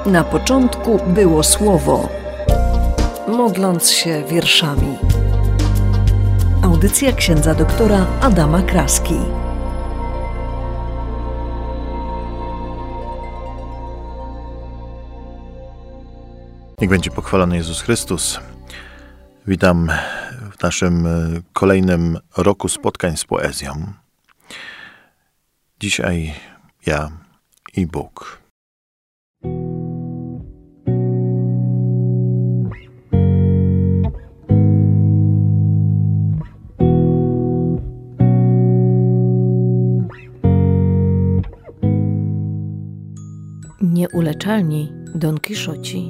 Na początku było Słowo, modląc się wierszami. Audycja księdza doktora Adama Kraski. Niech będzie pochwalony Jezus Chrystus. Witam w naszym kolejnym roku spotkań z poezją. Dzisiaj ja i Bóg. Nieuleczalni Don Kiszoci.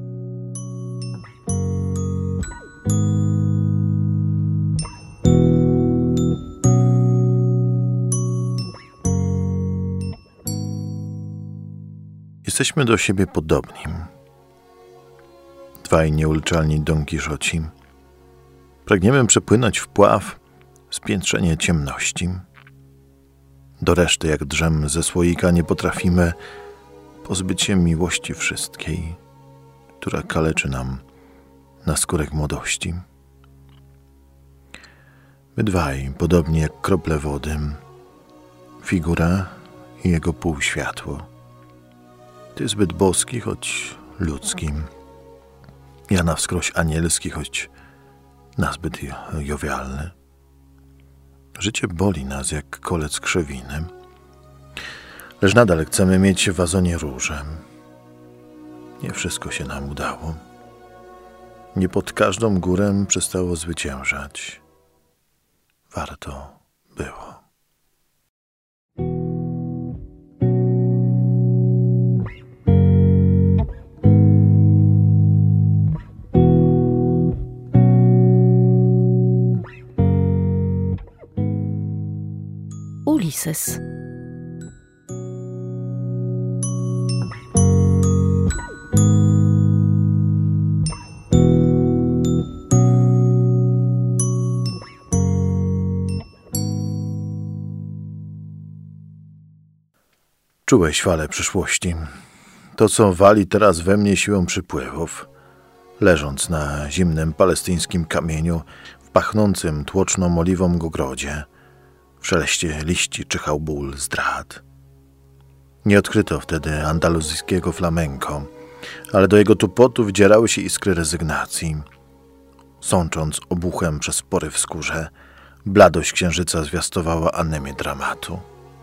Jesteśmy do siebie podobni. Dwaj nieuleczalni Don Kiszoci. Pragniemy przepłynąć w pław spiętrzenie ciemności. Do reszty, jak drzem ze słoika, nie potrafimy pozbyć się miłości wszystkiej, która kaleczy nam naskórek młodości. My dwaj, podobni jak krople wody, figura i jego półświatło. Ty zbyt boski, choć ludzki. Ja na wskroś anielski, choć nazbyt jowialny. Życie boli nas jak kolec krzewiny, lecz nadal chcemy mieć w wazonie róże. Nie wszystko się nam udało. Nie pod każdą górę przestało zwyciężać. Warto było. Ulises. Czułeś falę przyszłości. To, co wali teraz we mnie siłą przypływów. Leżąc na zimnym palestyńskim kamieniu, w pachnącym tłoczną oliwą ogrodzie, w szeleście liści czyhał ból zdrad. Nie odkryto wtedy andaluzyjskiego flamenco, ale do jego tupotu wdzierały się iskry rezygnacji. Sącząc obuchem przez pory w skórze, bladość księżyca zwiastowała anemię dramatu.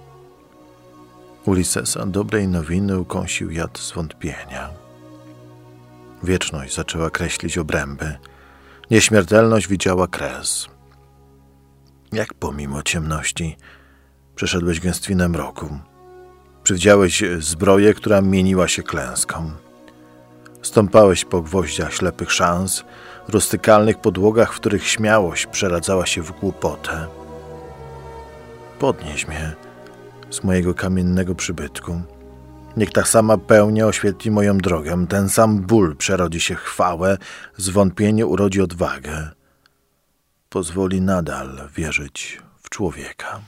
Ulisesa dobrej nowiny ukąsił jad zwątpienia. Wieczność zaczęła kreślić obręby. Nieśmiertelność widziała kres. Jak pomimo ciemności przeszedłeś gęstwinę mroku. Przywdziałeś zbroję, która mieniła się klęską. Stąpałeś po gwoździach ślepych szans, rustykalnych podłogach, w których śmiałość przeradzała się w głupotę. Podnieś mnie z mojego kamiennego przybytku. Niech ta sama pełnia oświetli moją drogę, ten sam ból przerodzi się w chwałę, zwątpienie urodzi odwagę. Pozwoli nadal wierzyć w człowieka.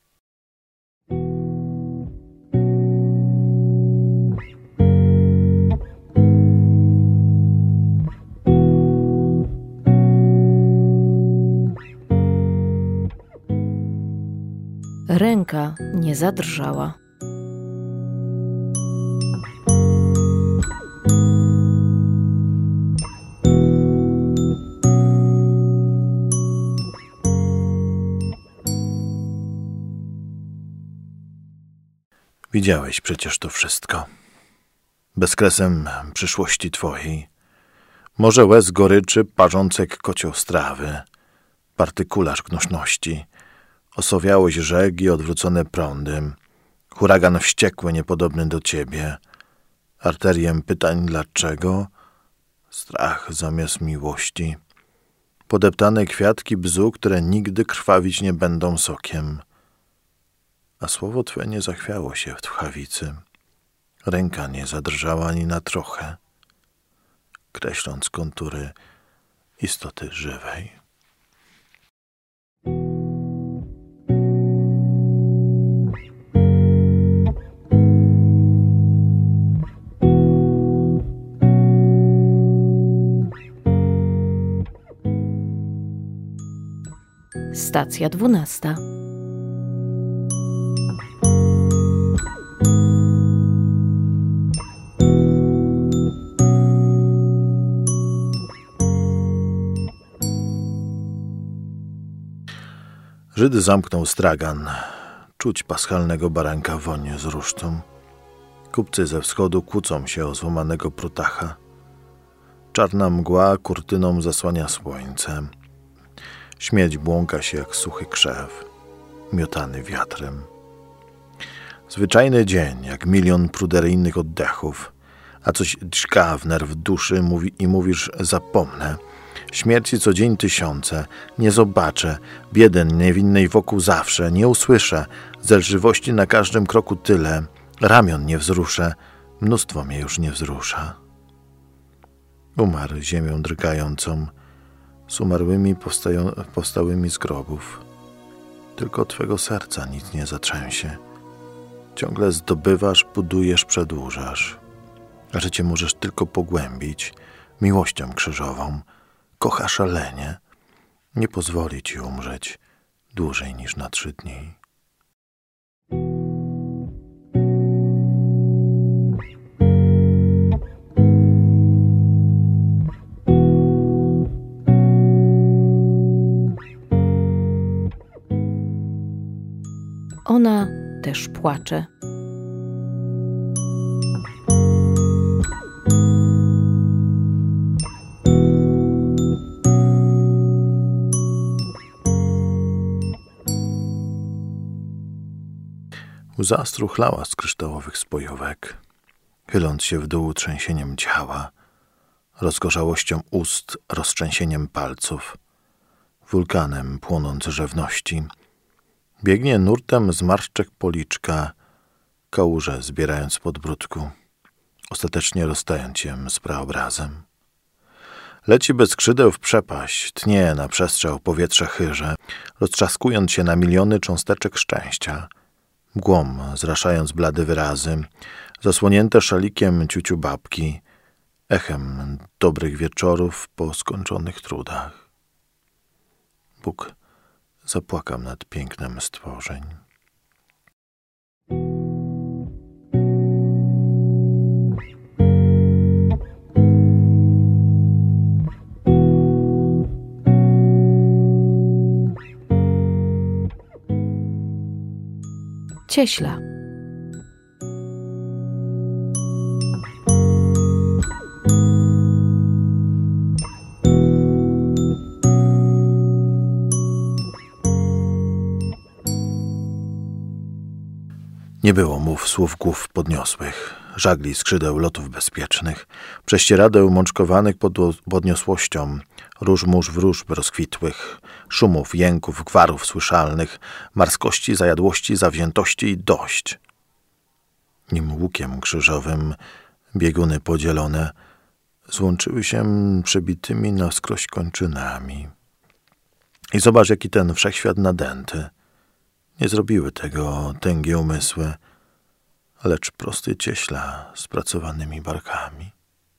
Ręka nie zadrżała. Widziałeś przecież to wszystko. Bezkresem przyszłości twojej. Morze łez goryczy, parzącek kocioł strawy. Partykularz gnuśności. Osowiałość rzek i odwrócone prądy. Huragan wściekły, niepodobny do ciebie. Arteriem pytań dlaczego? Strach zamiast miłości. Podeptane kwiatki bzu, które nigdy krwawić nie będą sokiem. A słowo twe nie zachwiało się w tchawicy. Ręka nie zadrżała ani na trochę, kreśląc kontury istoty żywej. Stacja 12. Żyd zamknął stragan. Czuć paschalnego baranka woń z rusztą. Kupcy ze wschodu kłócą się o złamanego prutacha. Czarna mgła kurtyną zasłania słońce. Śmieć błąka się jak suchy krzew, miotany wiatrem. Zwyczajny dzień, jak milion pruderyjnych oddechów, a coś dźga w nerw duszy i mówisz: zapomnę. Śmierci co dzień tysiące, nie zobaczę, biedy niewinnej wokół zawsze, nie usłyszę, zelżywości na każdym kroku tyle, ramion nie wzruszę, mnóstwo mnie już nie wzrusza. Umarł ziemią drgającą, z umarłymi powstałymi z grobów. Tylko twego serca nic nie zatrzęsie. Ciągle zdobywasz, budujesz, przedłużasz. A życie możesz tylko pogłębić miłością krzyżową. Kocha szalenie, nie pozwoli ci umrzeć dłużej niż na 3 dni. Ona też płacze. Łza struchlała z kryształowych spojówek, chyląc się w dół trzęsieniem ciała, rozgorzałością ust, roztrzęsieniem palców, wulkanem płonąc żywności. Biegnie nurtem zmarszczek policzka, kałuże zbierając z podbródku, ostatecznie rozstając się z praobrazem. Leci bez skrzydeł w przepaść, tnie na przestrzał powietrze chyrze, roztrzaskując się na miliony cząsteczek szczęścia, mgłą zraszając blade wyrazy, zasłonięte szalikiem ciuciu babki, echem dobrych wieczorów po skończonych trudach. Bóg zapłakał nad pięknem stworzeń. Cieśla. Nie było mów słów głów podniosłych, żagli skrzydeł lotów bezpiecznych, prześcieradeł mączkowanych podniosłością, róż wróżb rozkwitłych, szumów, jęków, gwarów słyszalnych, marskości, zajadłości, zawziętości i dość. Nim łukiem krzyżowym bieguny podzielone złączyły się przebitymi na wskroś kończynami. I zobacz, jaki ten wszechświat nadęty. Nie zrobiły tego tęgie umysły, lecz prosty cieśla z pracowanymi barkami.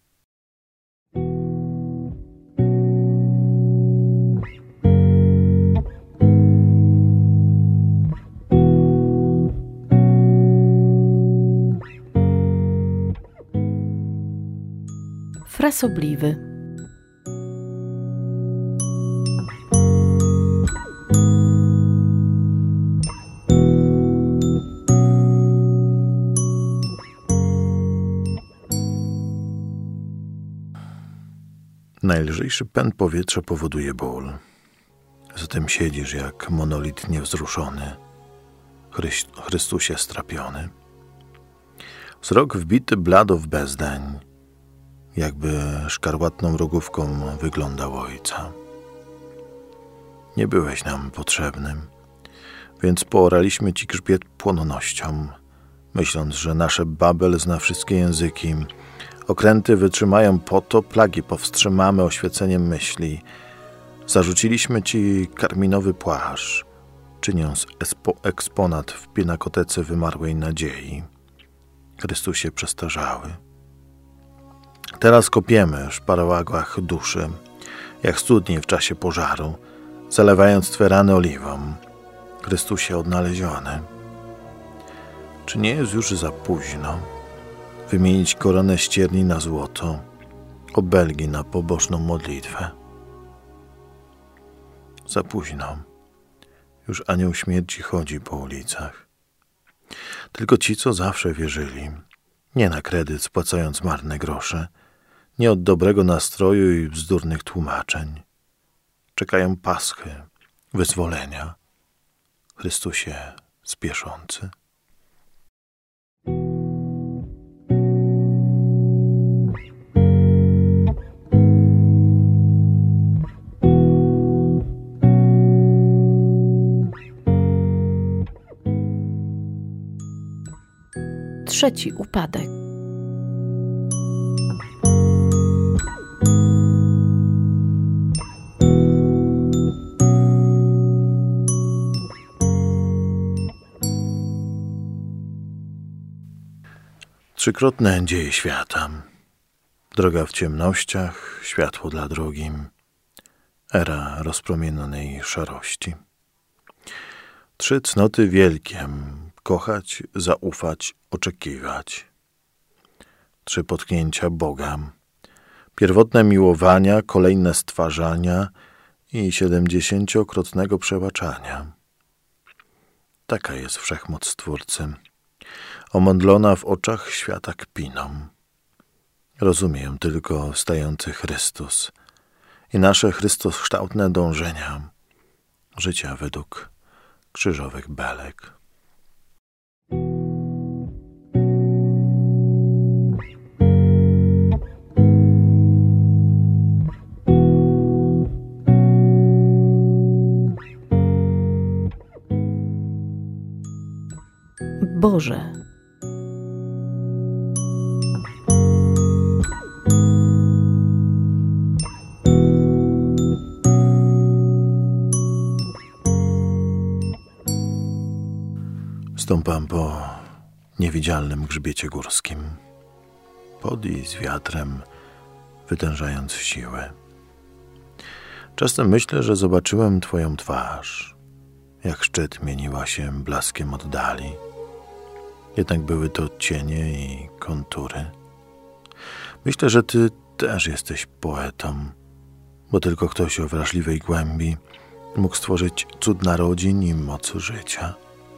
Frasobliwy. Najlżejszy pęd powietrza powoduje ból. Zatem siedzisz jak monolit niewzruszony, Chrystusie strapiony. Wzrok wbity blado w bezdań, jakby szkarłatną rogówką wyglądał Ojca. Nie byłeś nam potrzebnym, więc pooraliśmy ci grzbiet płonnością, myśląc, że nasze Babel zna wszystkie języki. Okręty wytrzymają potop, plagi powstrzymamy oświeceniem myśli. Zarzuciliśmy ci karminowy płaszcz, czyniąc eksponat w pinakotece wymarłej nadziei. Chrystusie przestarzały. Teraz kopiemy w szparałagach duszy, jak studnie w czasie pożaru, zalewając Twe rany oliwą. Chrystusie odnaleziony, czy nie jest już za późno wymienić koronę ścierni na złoto, obelgi na pobożną modlitwę? Za późno. Już anioł śmierci chodzi po ulicach. Tylko ci, co zawsze wierzyli, nie na kredyt spłacając marne grosze, nie od dobrego nastroju i bzdurnych tłumaczeń, czekają paschy, wyzwolenia. Chrystusie spieszący. Trzeci upadek. Trzykrotne dzieje świata. Droga w ciemnościach, światło dla drugim. Era rozpromienionej szarości. 3 cnoty wielkie. Kochać, zaufać, oczekiwać. 3 potknięcia Boga. Pierwotne miłowania, kolejne stwarzania i 70-krotnego przebaczania. Taka jest wszechmoc Stwórcy, omądlona w oczach świata kpiną. Rozumie ją tylko stający Chrystus i nasze Chrystoskształtne dążenia życia według krzyżowych belek. Boże. Stąpam po niewidzialnym grzbiecie górskim, pod i z wiatrem wytężając siłę. Czasem myślę, że zobaczyłem Twoją twarz, jak szczyt mieniła się blaskiem oddali. Jednak były to cienie i kontury. Myślę, że Ty też jesteś poetą, bo tylko ktoś o wrażliwej głębi mógł stworzyć cud narodzin i moc życia.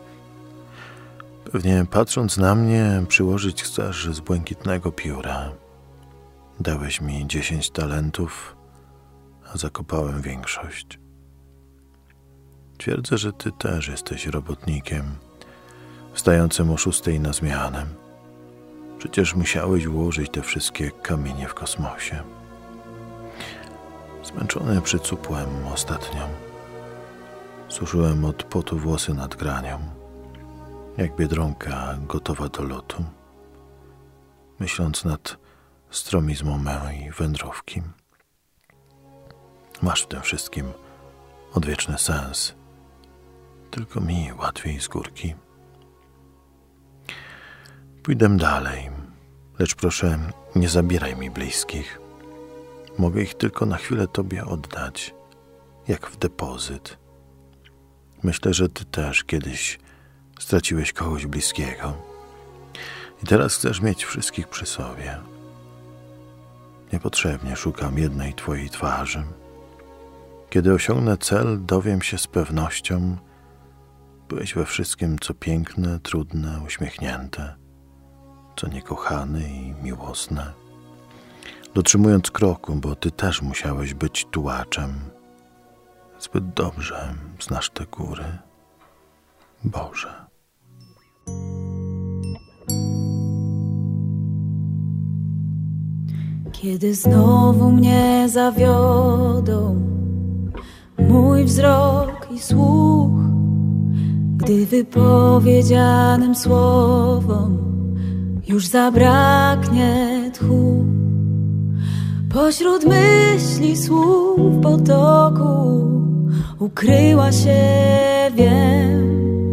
Pewnie patrząc na mnie, przyłożyć chcesz z błękitnego pióra. Dałeś mi 10 talentów, a zakopałem większość. Twierdzę, że Ty też jesteś robotnikiem, wstającym o 6 na zmianę. Przecież musiałeś ułożyć te wszystkie kamienie w kosmosie. Zmęczony przycupłem ostatnio. Suszyłem od potu włosy nad granią, jak biedronka gotowa do lotu, myśląc nad stromizmą mej wędrówki. Masz w tym wszystkim odwieczny sens, tylko mi łatwiej z górki. Pójdę dalej, lecz proszę, nie zabieraj mi bliskich. Mogę ich tylko na chwilę Tobie oddać, jak w depozyt. Myślę, że Ty też kiedyś straciłeś kogoś bliskiego i teraz chcesz mieć wszystkich przy sobie. Niepotrzebnie szukam jednej Twojej twarzy. Kiedy osiągnę cel, dowiem się z pewnością, byłeś we wszystkim, co piękne, trudne, uśmiechnięte, co niekochane i miłosne. Dotrzymując kroku, bo Ty też musiałeś być tułaczem. Zbyt dobrze znasz te góry, Boże. Kiedy znowu mnie zawiodą mój wzrok i słuch, gdy wypowiedzianym słowom już zabraknie tchu, pośród myśli słów potoku ukryła się, wiem.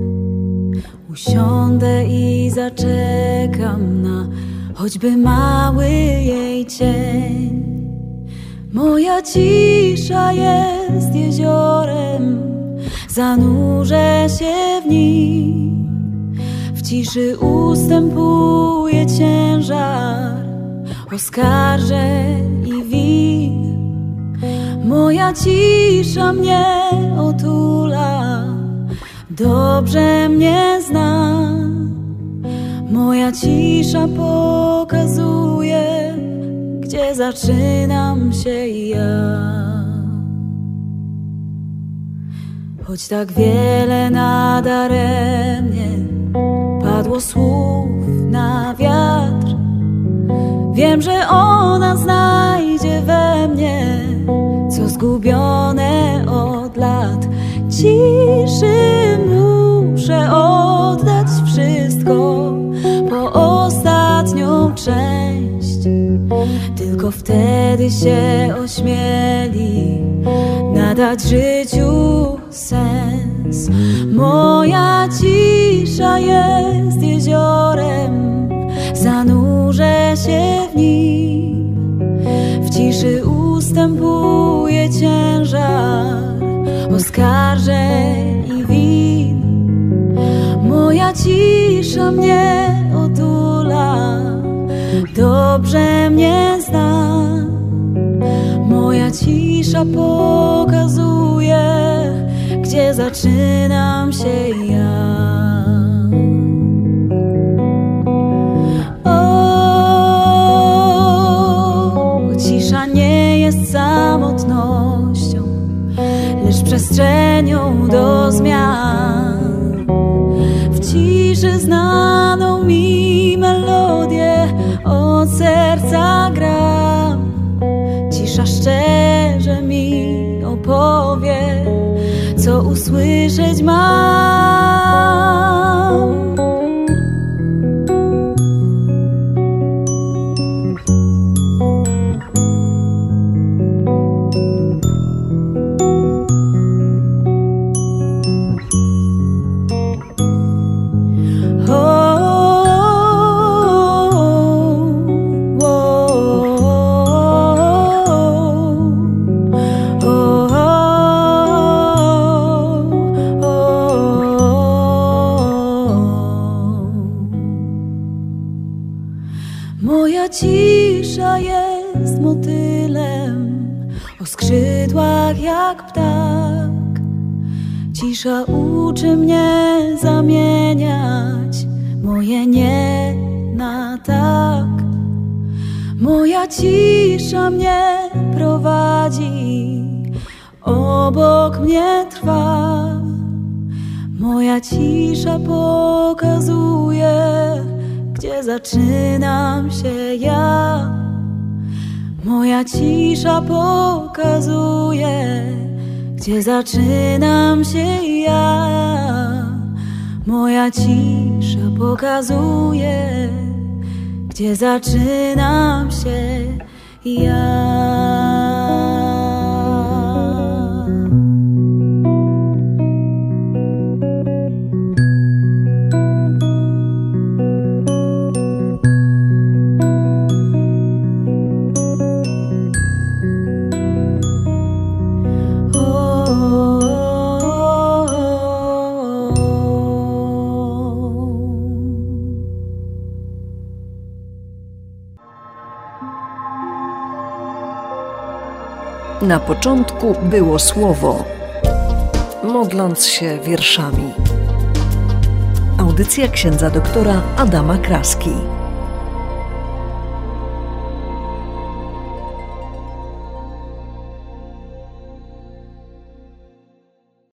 Usiądę i zaczekam na choćby mały jej cień. Moja cisza jest jest jeziorem, zanurzę się w nim. W ciszy ustępuje ciężar oskarżeń i win. Moja cisza mnie otula, dobrze mnie zna. Moja cisza pokazuje, gdzie zaczynam się ja. Choć tak wiele nadaremnie padło słów na wiatr, wiem, że ona znajdzie we mnie, co zgubione od lat. Ciszy muszę oddać wszystko po ostatnią część. Tylko wtedy się ośmieli nadać życiu sens. Moja cisza jest jeziorem, zanurzę się w nim. W ciszy ustępuje ciężar oskarżeń i win. Moja cisza mnie otula, dobrze mnie zna. Moja cisza pokazuje, gdzie zaczynam się ja. Cisza nie jest samotnością, lecz przestrzenią do zmian. W ciszy znaną mi melodię od serca gram. Cisza szczerze mi opowie, co usłyszeć mam. Moja cisza jest motylem o skrzydłach jak ptak. Cisza uczy mnie zamieniać moje nie na tak. Moja cisza mnie prowadzi, obok mnie trwa. Moja cisza pokazuje, gdzie zaczynam się ja. Moja cisza pokazuje, gdzie zaczynam się ja. Moja cisza pokazuje, gdzie zaczynam się ja. Na początku było słowo, modląc się wierszami. Audycja księdza doktora Adama Kraski.